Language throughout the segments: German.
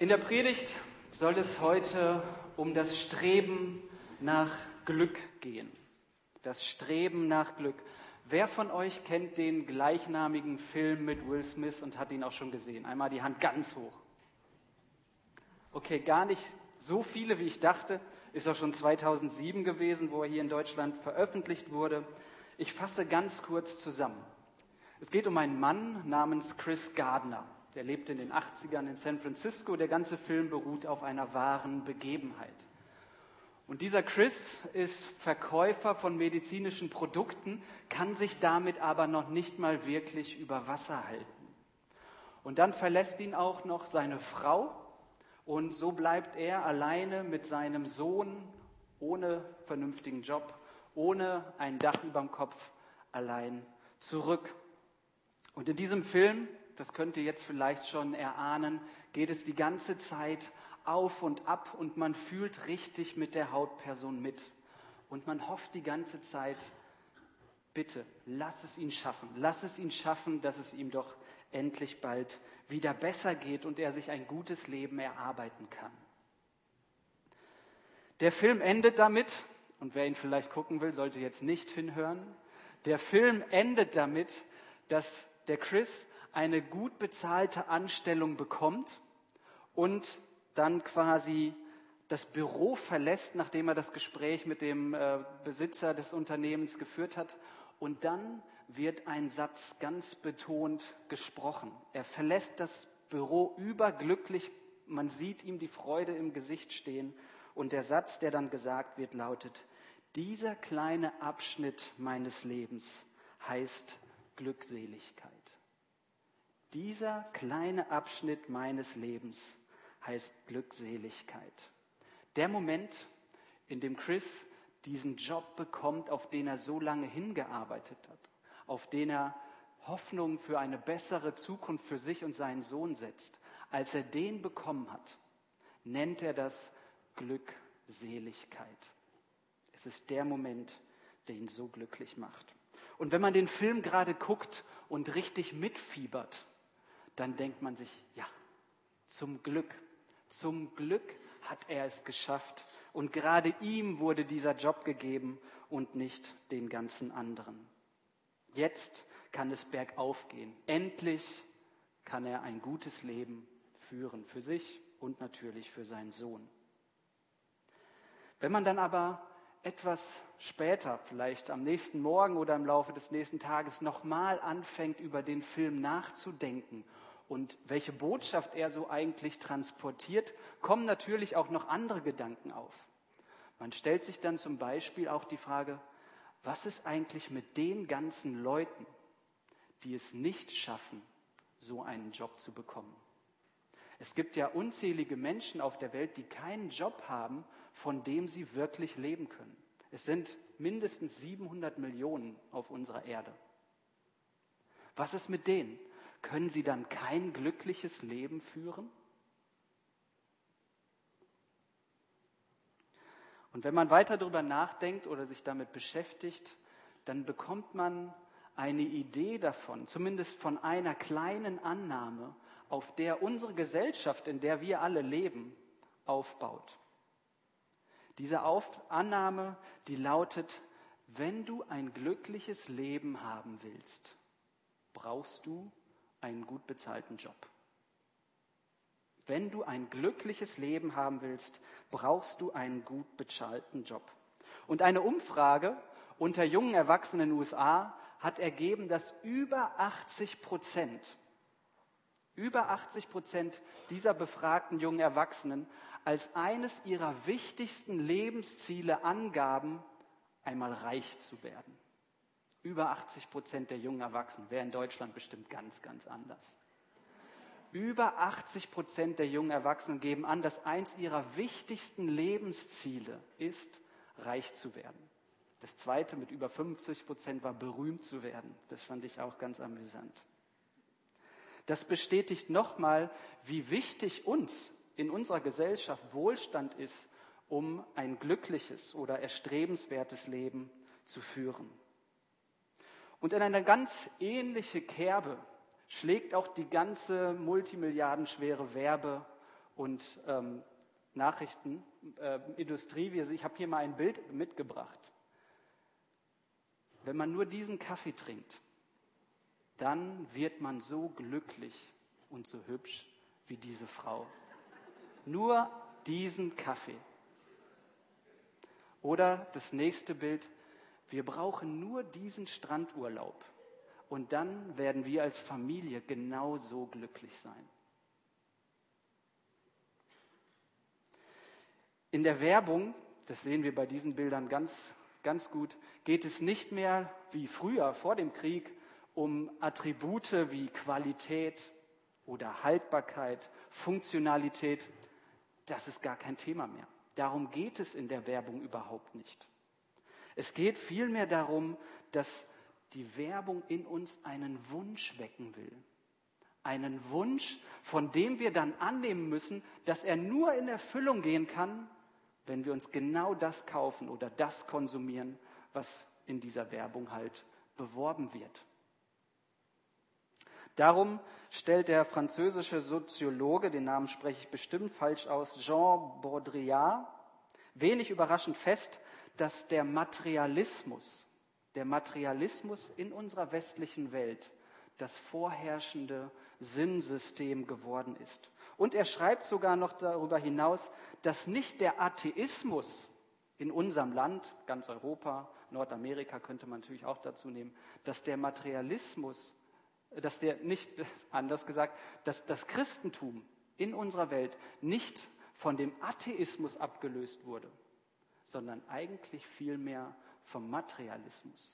In der Predigt soll es heute um das Streben nach Glück gehen. Das Streben nach Glück. Wer von euch kennt den gleichnamigen Film mit Will Smith und hat ihn auch schon gesehen? Einmal die Hand ganz hoch. Okay, gar nicht so viele, wie ich dachte. Ist auch schon 2007 gewesen, wo er hier in Deutschland veröffentlicht wurde. Ich fasse ganz kurz zusammen. Es geht um einen Mann namens Chris Gardner. Der lebt in den 80ern in San Francisco. Der ganze Film beruht auf einer wahren Begebenheit. Und dieser Chris ist Verkäufer von medizinischen Produkten, kann sich damit aber noch nicht mal wirklich über Wasser halten. Und dann verlässt ihn auch noch seine Frau und so bleibt er alleine mit seinem Sohn ohne vernünftigen Job, ohne ein Dach überm Kopf, allein zurück. Und in diesem Film, das könnt ihr jetzt vielleicht schon erahnen, geht es die ganze Zeit auf und ab und man fühlt richtig mit der Hauptperson mit. Und man hofft die ganze Zeit, bitte, lass es ihn schaffen, dass es ihm doch endlich bald wieder besser geht und er sich ein gutes Leben erarbeiten kann. Der Film endet damit, und wer ihn vielleicht gucken will, sollte jetzt nicht hinhören, der Film endet damit, dass der Chris eine gut bezahlte Anstellung bekommt und dann quasi das Büro verlässt, nachdem er das Gespräch mit dem Besitzer des Unternehmens geführt hat. Und dann wird ein Satz ganz betont gesprochen. Er verlässt das Büro überglücklich, man sieht ihm die Freude im Gesicht stehen. Und der Satz, der dann gesagt wird, lautet: Dieser kleine Abschnitt meines Lebens heißt Glückseligkeit. Dieser kleine Abschnitt meines Lebens heißt Glückseligkeit. Der Moment, in dem Chris diesen Job bekommt, auf den er so lange hingearbeitet hat, auf den er Hoffnung für eine bessere Zukunft für sich und seinen Sohn setzt, als er den bekommen hat, nennt er das Glückseligkeit. Es ist der Moment, der ihn so glücklich macht. Und wenn man den Film gerade guckt und richtig mitfiebert, dann denkt man sich, ja, zum Glück hat er es geschafft und gerade ihm wurde dieser Job gegeben und nicht den ganzen anderen. Jetzt kann es bergauf gehen. Endlich kann er ein gutes Leben führen, für sich und natürlich für seinen Sohn. Wenn man dann aber etwas später, vielleicht am nächsten Morgen oder im Laufe des nächsten Tages, nochmal anfängt, über den Film nachzudenken und welche Botschaft er so eigentlich transportiert, kommen natürlich auch noch andere Gedanken auf. Man stellt sich dann zum Beispiel auch die Frage, was ist eigentlich mit den ganzen Leuten, die es nicht schaffen, so einen Job zu bekommen? Es gibt ja unzählige Menschen auf der Welt, die keinen Job haben, von dem sie wirklich leben können. Es sind mindestens 700 Millionen auf unserer Erde. Was ist mit denen? Können sie dann kein glückliches Leben führen? Und wenn man weiter darüber nachdenkt oder sich damit beschäftigt, dann bekommt man eine Idee davon, zumindest von einer kleinen Annahme, auf der unsere Gesellschaft, in der wir alle leben, aufbaut. Diese Annahme, die lautet: Wenn du ein glückliches Leben haben willst, brauchst du einen gut bezahlten Job. Wenn du ein glückliches Leben haben willst, brauchst du einen gut bezahlten Job. Und eine Umfrage unter jungen Erwachsenen in den USA hat ergeben, dass über 80% dieser befragten jungen Erwachsenen als eines ihrer wichtigsten Lebensziele angaben, einmal reich zu werden. Über 80% der jungen Erwachsenen, wäre in Deutschland bestimmt ganz, ganz anders. Über 80% der jungen Erwachsenen geben an, dass eins ihrer wichtigsten Lebensziele ist, reich zu werden. Das zweite mit über 50% war, berühmt zu werden. Das fand ich auch ganz amüsant. Das bestätigt nochmal, wie wichtig uns in unserer Gesellschaft Wohlstand ist, um ein glückliches oder erstrebenswertes Leben zu führen. Und in eine ganz ähnliche Kerbe schlägt auch die ganze multimilliardenschwere Werbe- und Nachrichtenindustrie. Ich habe hier mal ein Bild mitgebracht. Wenn man nur diesen Kaffee trinkt, dann wird man so glücklich und so hübsch wie diese Frau. Nur diesen Kaffee. Oder das nächste Bild, wir brauchen nur diesen Strandurlaub und dann werden wir als Familie genauso glücklich sein. In der Werbung, das sehen wir bei diesen Bildern ganz gut, geht es nicht mehr wie früher vor dem Krieg um Attribute wie Qualität oder Haltbarkeit, Funktionalität. Das ist gar kein Thema mehr. Darum geht es in der Werbung überhaupt nicht. Es geht vielmehr darum, dass die Werbung in uns einen Wunsch wecken will. Einen Wunsch, von dem wir dann annehmen müssen, dass er nur in Erfüllung gehen kann, wenn wir uns genau das kaufen oder das konsumieren, was in dieser Werbung halt beworben wird. Darum stellt der französische Soziologe, den Namen spreche ich bestimmt falsch aus, Jean Baudrillard, wenig überraschend fest, dass der Materialismus in unserer westlichen Welt das vorherrschende Sinnsystem geworden ist. Und er schreibt sogar noch darüber hinaus, dass nicht der Atheismus in unserem Land, ganz Europa, Nordamerika könnte man natürlich auch dazu nehmen, dass das Christentum in unserer Welt nicht von dem Atheismus abgelöst wurde, sondern eigentlich vielmehr vom Materialismus.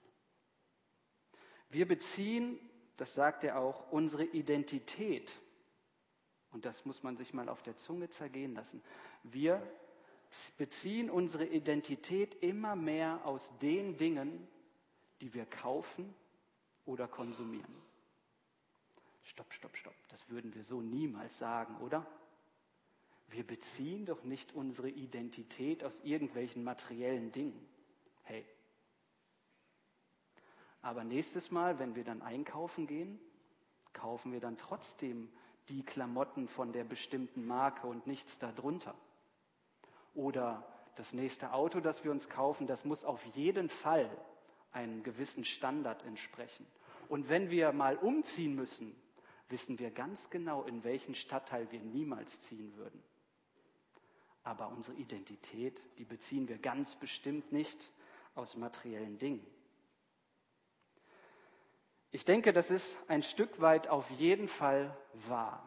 Wir beziehen, das sagt er auch, unsere Identität, und das muss man sich mal auf der Zunge zergehen lassen, wir beziehen unsere Identität immer mehr aus den Dingen, die wir kaufen oder konsumieren. Stopp, das würden wir so niemals sagen, oder? Wir beziehen doch nicht unsere Identität aus irgendwelchen materiellen Dingen. Hey. Aber nächstes Mal, wenn wir dann einkaufen gehen, kaufen wir dann trotzdem die Klamotten von der bestimmten Marke und nichts darunter. Oder das nächste Auto, das wir uns kaufen, das muss auf jeden Fall einem gewissen Standard entsprechen. Und wenn wir mal umziehen müssen, wissen wir ganz genau, in welchen Stadtteil wir niemals ziehen würden. Aber unsere Identität, die beziehen wir ganz bestimmt nicht aus materiellen Dingen. Ich denke, das ist ein Stück weit auf jeden Fall wahr.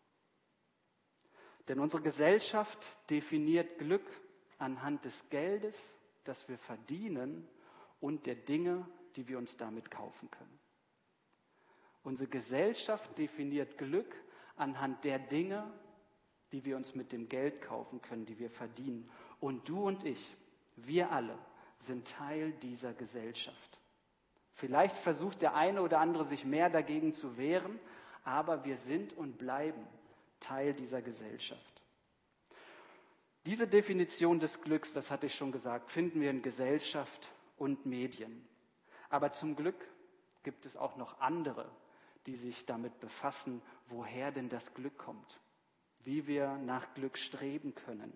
Denn unsere Gesellschaft definiert Glück anhand des Geldes, das wir verdienen und der Dinge, die wir uns damit kaufen können. Unsere Gesellschaft definiert Glück anhand der Dinge, die wir uns mit dem Geld kaufen können, die wir verdienen. Und du und ich, wir alle, sind Teil dieser Gesellschaft. Vielleicht versucht der eine oder andere sich mehr dagegen zu wehren, aber wir sind und bleiben Teil dieser Gesellschaft. Diese Definition des Glücks, das hatte ich schon gesagt, finden wir in Gesellschaft und Medien. Aber zum Glück gibt es auch noch andere, die sich damit befassen, woher denn das Glück kommt, wie wir nach Glück streben können.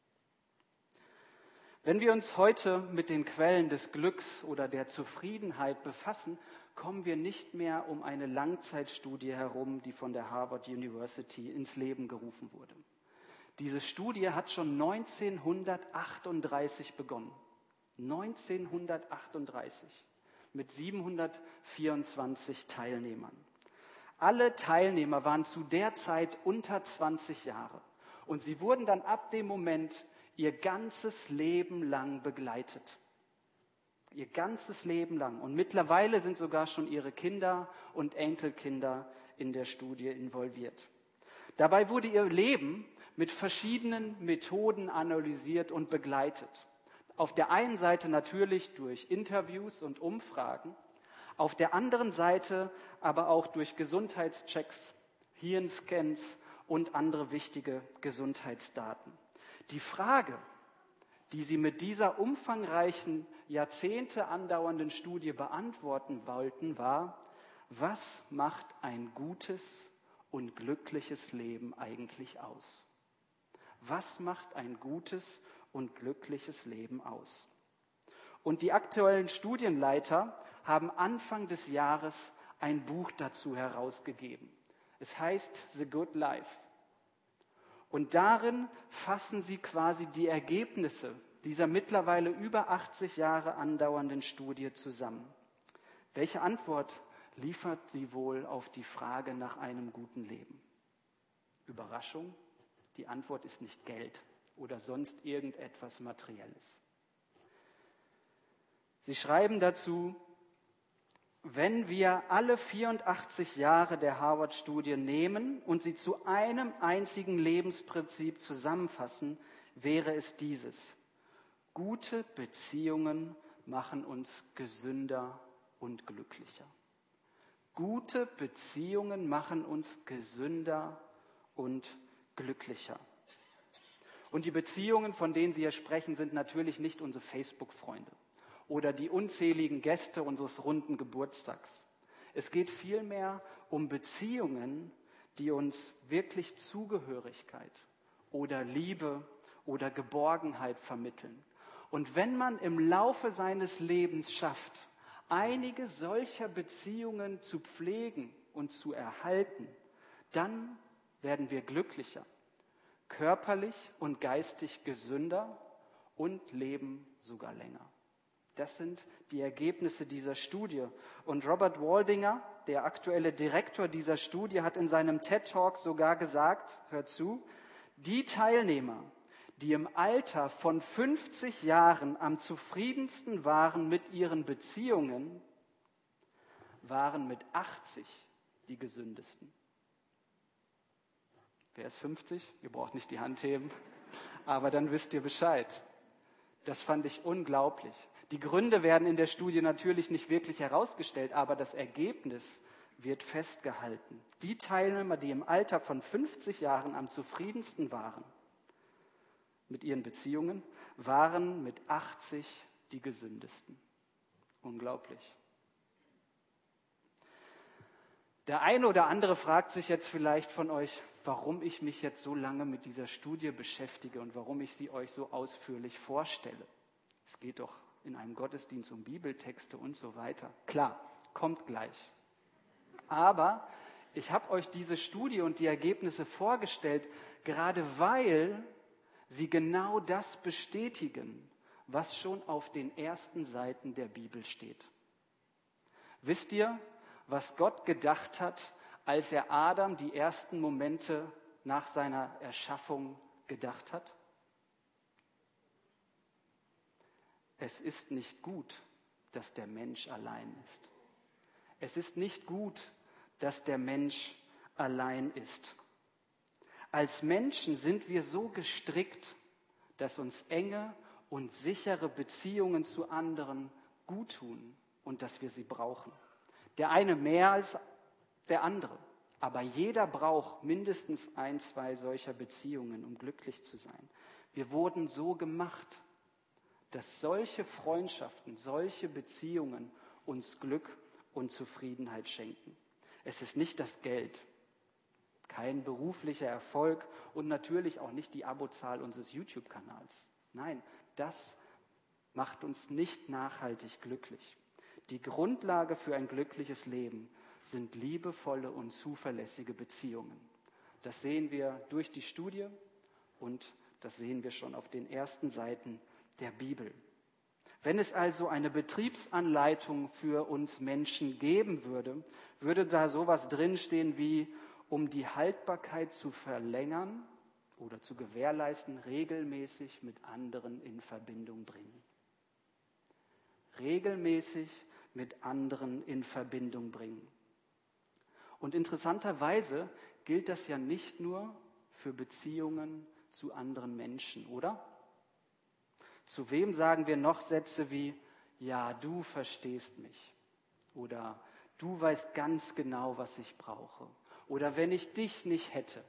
Wenn wir uns heute mit den Quellen des Glücks oder der Zufriedenheit befassen, kommen wir nicht mehr um eine Langzeitstudie herum, die von der Harvard University ins Leben gerufen wurde. Diese Studie hat schon 1938 begonnen. 1938 mit 724 Teilnehmern. Alle Teilnehmer waren zu der Zeit unter 20 Jahre und sie wurden dann ab dem Moment ihr ganzes Leben lang begleitet. Ihr ganzes Leben lang. Und mittlerweile sind sogar schon ihre Kinder und Enkelkinder in der Studie involviert. Dabei wurde ihr Leben mit verschiedenen Methoden analysiert und begleitet. Auf der einen Seite natürlich durch Interviews und Umfragen, auf der anderen Seite aber auch durch Gesundheitschecks, Hirnscans und andere wichtige Gesundheitsdaten. Die Frage, die sie mit dieser umfangreichen, Jahrzehnte andauernden Studie beantworten wollten, war: Was macht ein gutes und glückliches Leben eigentlich aus? Was macht ein gutes und glückliches Leben aus? Und die aktuellen Studienleiter haben Anfang des Jahres ein Buch dazu herausgegeben. Es heißt The Good Life. Und darin fassen sie quasi die Ergebnisse dieser mittlerweile über 80 Jahre andauernden Studie zusammen. Welche Antwort liefert sie wohl auf die Frage nach einem guten Leben? Überraschung, die Antwort ist nicht Geld oder sonst irgendetwas Materielles. Sie schreiben dazu, wenn wir alle 84 Jahre der Harvard-Studie nehmen und sie zu einem einzigen Lebensprinzip zusammenfassen, wäre es dieses: Gute Beziehungen machen uns gesünder und glücklicher. Gute Beziehungen machen uns gesünder und glücklicher. Und die Beziehungen, von denen Sie hier sprechen, sind natürlich nicht unsere Facebook-Freunde oder die unzähligen Gäste unseres runden Geburtstags. Es geht vielmehr um Beziehungen, die uns wirklich Zugehörigkeit oder Liebe oder Geborgenheit vermitteln. Und wenn man im Laufe seines Lebens schafft, einige solcher Beziehungen zu pflegen und zu erhalten, dann werden wir glücklicher, körperlich und geistig gesünder und leben sogar länger. Das sind die Ergebnisse dieser Studie. Und Robert Waldinger, der aktuelle Direktor dieser Studie, hat in seinem TED-Talk sogar gesagt, hört zu, die Teilnehmer, die im Alter von 50 Jahren am zufriedensten waren mit ihren Beziehungen, waren mit 80 die gesündesten. Wer ist 50? Ihr braucht nicht die Hand heben, aber dann wisst ihr Bescheid. Das fand ich unglaublich. Die Gründe werden in der Studie natürlich nicht wirklich herausgestellt, aber das Ergebnis wird festgehalten. Die Teilnehmer, die im Alter von 50 Jahren am zufriedensten waren mit ihren Beziehungen, waren mit 80 die gesündesten. Unglaublich. Der eine oder andere fragt sich jetzt vielleicht von euch, warum ich mich jetzt so lange mit dieser Studie beschäftige und warum ich sie euch so ausführlich vorstelle. Es geht doch in einem Gottesdienst um Bibeltexte und so weiter. Klar, kommt gleich. Aber ich habe euch diese Studie und die Ergebnisse vorgestellt, gerade weil sie genau das bestätigen, was schon auf den ersten Seiten der Bibel steht. Wisst ihr, was Gott gedacht hat, als er Adam die ersten Momente nach seiner Erschaffung gedacht hat? Es ist nicht gut, dass der Mensch allein ist. Es ist nicht gut, dass der Mensch allein ist. Als Menschen sind wir so gestrickt, dass uns enge und sichere Beziehungen zu anderen gut tun und dass wir sie brauchen. Der eine mehr als der andere, aber jeder braucht mindestens 1, 2 solcher Beziehungen, um glücklich zu sein. Wir wurden so gemacht, dass solche Freundschaften, solche Beziehungen uns Glück und Zufriedenheit schenken. Es ist nicht das Geld, kein beruflicher Erfolg und natürlich auch nicht die Abozahl unseres YouTube-Kanals. Nein, das macht uns nicht nachhaltig glücklich. Die Grundlage für ein glückliches Leben sind liebevolle und zuverlässige Beziehungen. Das sehen wir durch die Studie und das sehen wir schon auf den ersten Seiten der Bibel. Wenn es also eine Betriebsanleitung für uns Menschen geben würde, würde da sowas drinstehen wie: Um die Haltbarkeit zu verlängern oder zu gewährleisten, regelmäßig mit anderen in Verbindung bringen. Regelmäßig mit anderen in Verbindung bringen. Und interessanterweise gilt das ja nicht nur für Beziehungen zu anderen Menschen, oder? Zu wem sagen wir noch Sätze wie: Ja, du verstehst mich oder du weißt ganz genau, was ich brauche oder wenn ich dich nicht hätte?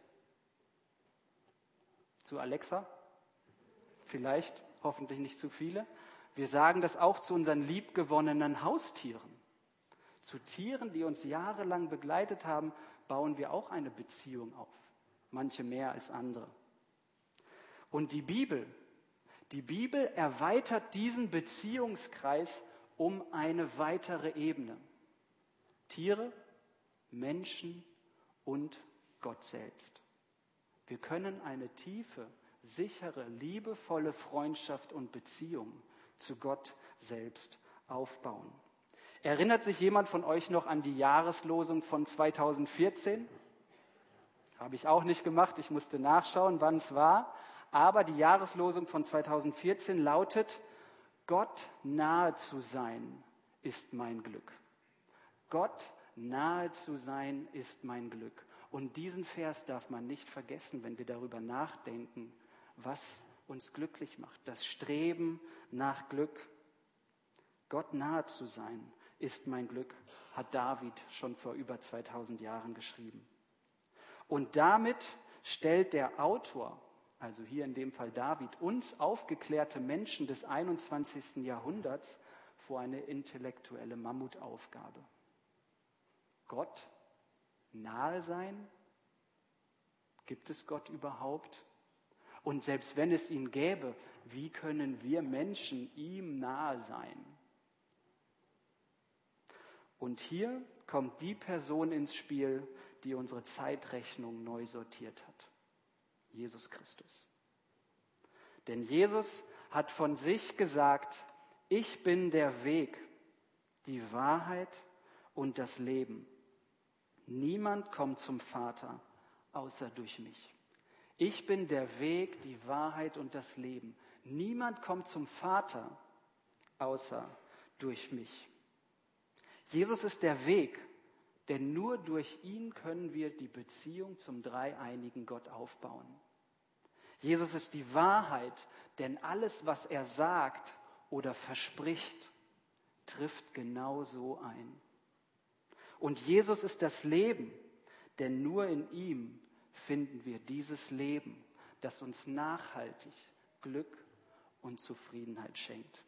Zu Alexa? Vielleicht, hoffentlich nicht zu viele. Wir sagen das auch zu unseren liebgewonnenen Haustieren. Zu Tieren, die uns jahrelang begleitet haben, bauen wir auch eine Beziehung auf. Manche mehr als andere. Und die Bibel erweitert diesen Beziehungskreis um eine weitere Ebene. Tiere, Menschen und Gott selbst. Wir können eine tiefe, sichere, liebevolle Freundschaft und Beziehung zu Gott selbst aufbauen. Erinnert sich jemand von euch noch an die Jahreslosung von 2014? Habe ich auch nicht gemacht, ich musste nachschauen, wann es war. Aber die Jahreslosung von 2014 lautet: Gott nahe zu sein ist mein Glück. Gott nahe zu sein ist mein Glück. Und diesen Vers darf man nicht vergessen, wenn wir darüber nachdenken, was uns glücklich macht. Das Streben nach Glück. Gott nahe zu sein ist mein Glück, hat David schon vor über 2000 Jahren geschrieben. Und damit stellt der Autor, also hier in dem Fall David, uns aufgeklärte Menschen des 21. Jahrhunderts vor eine intellektuelle Mammutaufgabe. Gott nahe sein? Gibt es Gott überhaupt? Und selbst wenn es ihn gäbe, wie können wir Menschen ihm nahe sein? Und hier kommt die Person ins Spiel, die unsere Zeitrechnung neu sortiert hat. Jesus Christus. Denn Jesus hat von sich gesagt: Ich bin der Weg, die Wahrheit und das Leben. Niemand kommt zum Vater, außer durch mich. Ich bin der Weg, die Wahrheit und das Leben. Niemand kommt zum Vater, außer durch mich. Jesus ist der Weg, denn nur durch ihn können wir die Beziehung zum dreieinigen Gott aufbauen. Jesus ist die Wahrheit, denn alles, was er sagt oder verspricht, trifft genau so ein. Und Jesus ist das Leben, denn nur in ihm finden wir dieses Leben, das uns nachhaltig Glück und Zufriedenheit schenkt.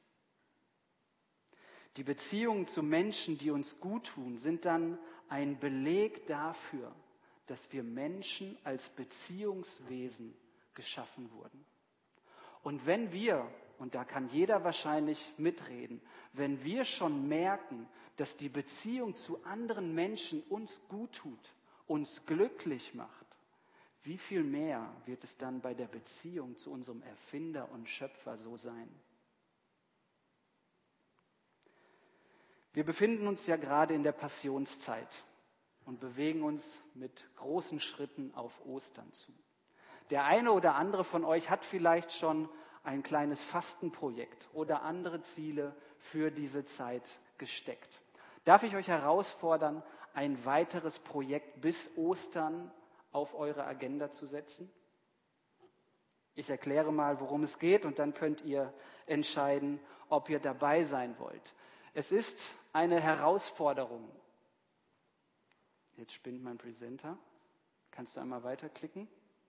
Die Beziehungen zu Menschen, die uns gut tun, sind dann ein Beleg dafür, dass wir Menschen als Beziehungswesen geschaffen wurden. Und wenn wir, und da kann jeder wahrscheinlich mitreden, wenn wir schon merken, dass die Beziehung zu anderen Menschen uns gut tut, uns glücklich macht, wie viel mehr wird es dann bei der Beziehung zu unserem Erfinder und Schöpfer so sein? Wir befinden uns ja gerade in der Passionszeit und bewegen uns mit großen Schritten auf Ostern zu. Der eine oder andere von euch hat vielleicht schon ein kleines Fastenprojekt oder andere Ziele für diese Zeit gesteckt. Darf ich euch herausfordern, ein weiteres Projekt bis Ostern auf eure Agenda zu setzen? Ich erkläre mal, worum es geht, und dann könnt ihr entscheiden, ob ihr dabei sein wollt. Es ist eine Herausforderung. Jetzt spinnt mein Presenter. Kannst du einmal weiterklicken?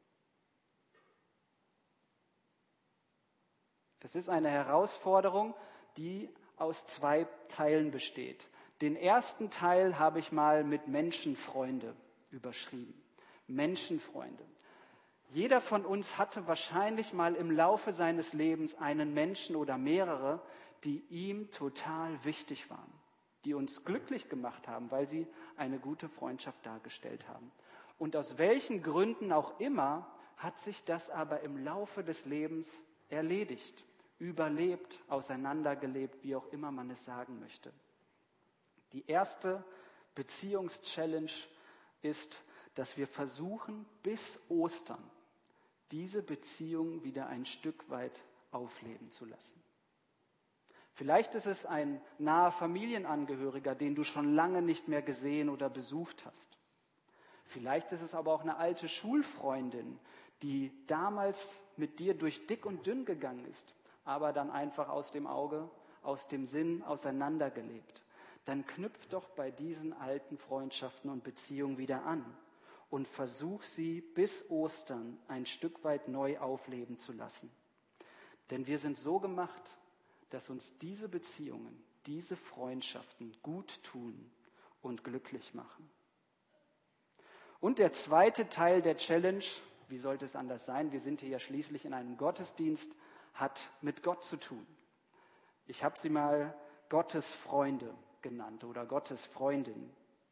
Es ist eine Herausforderung, die aus 2 Teilen besteht. Den ersten Teil habe ich mal mit Menschenfreunde überschrieben. Menschenfreunde. Jeder von uns hatte wahrscheinlich mal im Laufe seines Lebens einen Menschen oder mehrere, die ihm total wichtig waren, die uns glücklich gemacht haben, weil sie eine gute Freundschaft dargestellt haben. Und aus welchen Gründen auch immer hat sich das aber im Laufe des Lebens erledigt, überlebt, auseinandergelebt, wie auch immer man es sagen möchte. Die erste Beziehungschallenge ist, dass wir versuchen, bis Ostern diese Beziehung wieder ein Stück weit aufleben zu lassen. Vielleicht ist es ein naher Familienangehöriger, den du schon lange nicht mehr gesehen oder besucht hast. Vielleicht ist es aber auch eine alte Schulfreundin, die damals mit dir durch dick und dünn gegangen ist, aber dann einfach aus dem Auge, aus dem Sinn auseinandergelebt. Dann knüpf doch bei diesen alten Freundschaften und Beziehungen wieder an und versuch sie bis Ostern ein Stück weit neu aufleben zu lassen. Denn wir sind so gemacht, dass uns diese Beziehungen, diese Freundschaften gut tun und glücklich machen. Und der zweite Teil der Challenge, Wie sollte es anders sein? Wir sind hier ja schließlich in einem Gottesdienst, hat mit Gott zu tun. Ich habe sie mal Gottes Freunde genannt oder Gottes Freundin.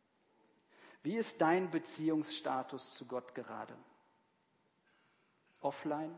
Wie ist dein Beziehungsstatus zu Gott gerade? Offline?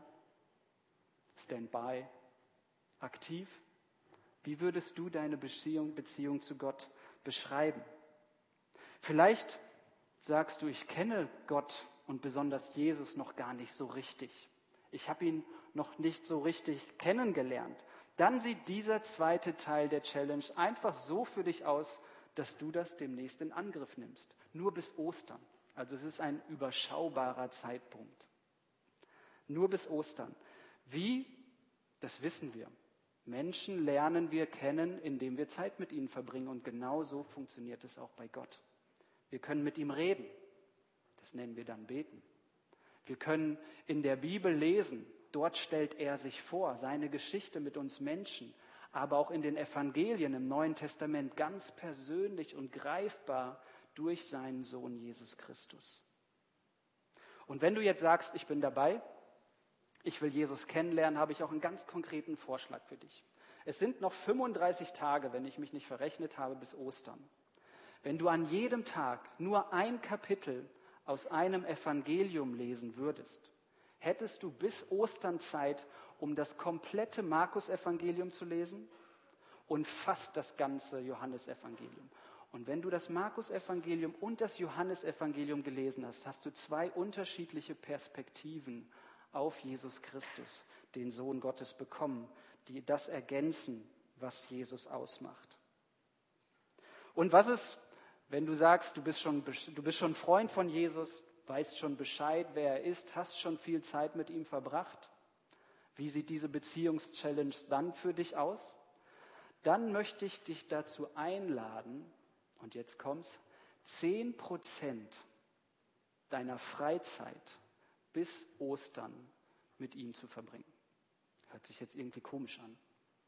Standby? Aktiv? Wie würdest du deine Beziehung zu Gott beschreiben? Vielleicht sagst du, ich kenne Gott und besonders Jesus noch gar nicht so richtig. Ich habe ihn noch nicht so richtig kennengelernt. Dann sieht dieser zweite Teil der Challenge einfach so für dich aus, dass du das demnächst in Angriff nimmst. Nur bis Ostern. Also es ist ein überschaubarer Zeitpunkt. Nur bis Ostern. Wie? Das wissen wir. Menschen lernen wir kennen, indem wir Zeit mit ihnen verbringen. Und genau so funktioniert es auch bei Gott. Wir können mit ihm reden. Das nennen wir dann beten. Wir können in der Bibel lesen. Dort stellt er sich vor, seine Geschichte mit uns Menschen. Aber auch in den Evangelien im Neuen Testament ganz persönlich und greifbar durch seinen Sohn Jesus Christus. Und wenn du jetzt sagst, ich bin dabei, ich will Jesus kennenlernen, habe ich auch einen ganz konkreten Vorschlag für dich. Es sind noch 35 Tage, wenn ich mich nicht verrechnet habe, bis Ostern. Wenn du an jedem Tag nur ein Kapitel aus einem Evangelium lesen würdest, hättest du bis Ostern Zeit, um das komplette Markus-Evangelium zu lesen und fast das ganze Johannesevangelium. Und wenn du das Markus-Evangelium und das Johannesevangelium gelesen hast, hast du zwei unterschiedliche Perspektiven auf Jesus Christus, den Sohn Gottes, bekommen, die das ergänzen, was Jesus ausmacht. Und was ist, wenn du sagst, du bist schon Freund von Jesus, weißt schon Bescheid, wer er ist, hast schon viel Zeit mit ihm verbracht? Wie sieht diese Beziehungschallenge dann für dich aus? Dann möchte ich dich dazu einladen, und jetzt kommt's, 10% deiner Freizeit bis Ostern mit ihm zu verbringen. Hört sich jetzt irgendwie komisch an.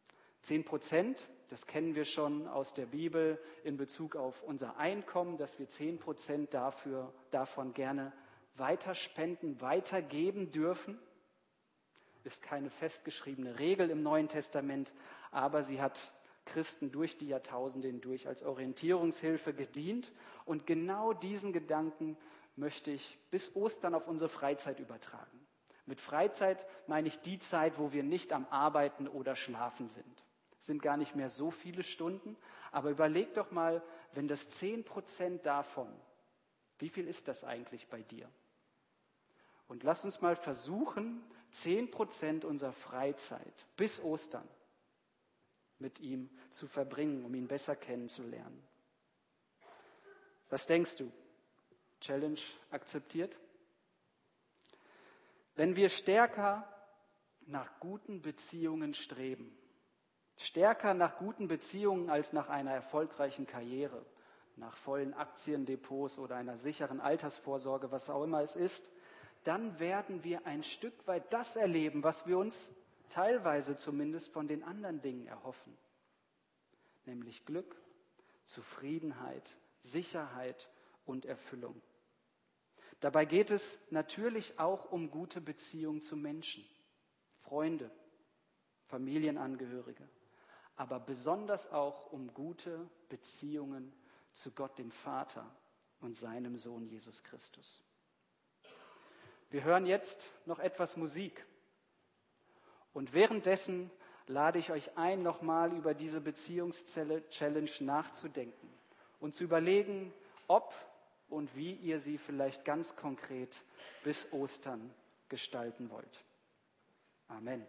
10%, das kennen wir schon aus der Bibel in Bezug auf unser Einkommen, dass wir 10% davon gerne weiterspenden, weitergeben dürfen. Ist keine festgeschriebene Regel im Neuen Testament, aber sie hat Christen durch die Jahrtausende hindurch als Orientierungshilfe gedient. Und genau diesen Gedanken möchte ich bis Ostern auf unsere Freizeit übertragen. Mit Freizeit meine ich die Zeit, wo wir nicht am Arbeiten oder Schlafen sind. Es sind gar nicht mehr so viele Stunden, aber überleg doch mal, wenn das 10% davon, wie viel ist das eigentlich bei dir? Und lass uns mal versuchen, 10% unserer Freizeit bis Ostern mit ihm zu verbringen, um ihn besser kennenzulernen. Was denkst du? Challenge akzeptiert? Wenn wir stärker nach guten Beziehungen streben, stärker nach guten Beziehungen als nach einer erfolgreichen Karriere, nach vollen Aktiendepots oder einer sicheren Altersvorsorge, was auch immer es ist, dann werden wir ein Stück weit das erleben, was wir uns teilweise zumindest von den anderen Dingen erhoffen. Nämlich Glück, Zufriedenheit, Sicherheit und Erfüllung. Dabei geht es natürlich auch um gute Beziehungen zu Menschen, Freunde, Familienangehörige, aber besonders auch um gute Beziehungen zu Gott, dem Vater und seinem Sohn Jesus Christus. Wir hören jetzt noch etwas Musik und währenddessen lade ich euch ein, nochmal über diese Beziehungschallenge nachzudenken und zu überlegen, ob und wie ihr sie vielleicht ganz konkret bis Ostern gestalten wollt. Amen.